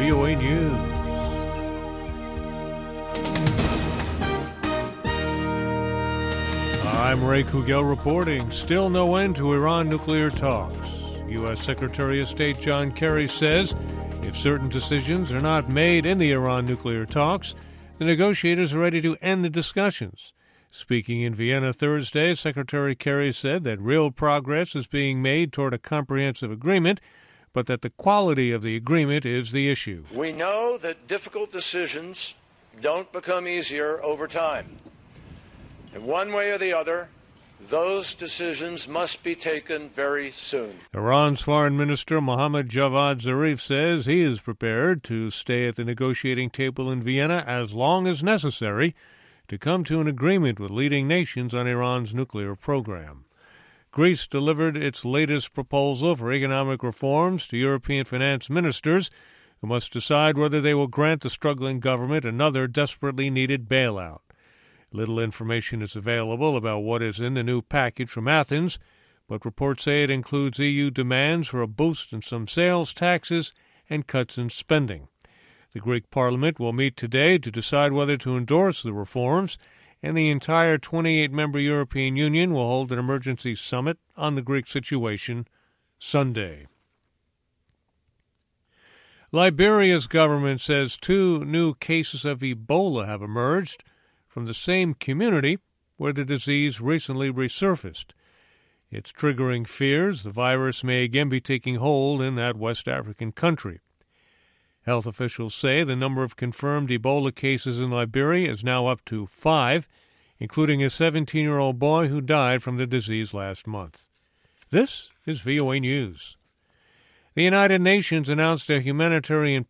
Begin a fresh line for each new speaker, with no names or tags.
VOA News. I'm Ray Kugel reporting. Still no end to Iran nuclear talks. U.S. Secretary of State John Kerry says if certain decisions are not made in the Iran nuclear talks, the negotiators are ready to end the discussions. Speaking in Vienna Thursday, Secretary Kerry said that real progress is being made toward a comprehensive agreement, but that the quality of the agreement is the issue.
We know that difficult decisions don't become easier over time. In one way or the other, those decisions must be taken very soon.
Iran's Foreign Minister Mohammad Javad Zarif says he is prepared to stay at the negotiating table in Vienna as long as necessary to come to an agreement with leading nations on Iran's nuclear program. Greece delivered its latest proposal for economic reforms to European finance ministers, who must decide whether they will grant the struggling government another desperately needed bailout. Little information is available about what is in the new package from Athens, but reports say it includes EU demands for a boost in some sales taxes and cuts in spending. The Greek Parliament will meet today to decide whether to endorse the reforms, and the entire 28-member European Union will hold an emergency summit on the Greek situation Sunday. Liberia's government says 2 new cases of Ebola have emerged from the same community where the disease recently resurfaced. It's triggering fears the virus may again be taking hold in that West African country. Health officials say the number of confirmed Ebola cases in Liberia is now up to 5, including a 17-year-old boy who died from the disease last month. This is VOA News. The United Nations announced a humanitarian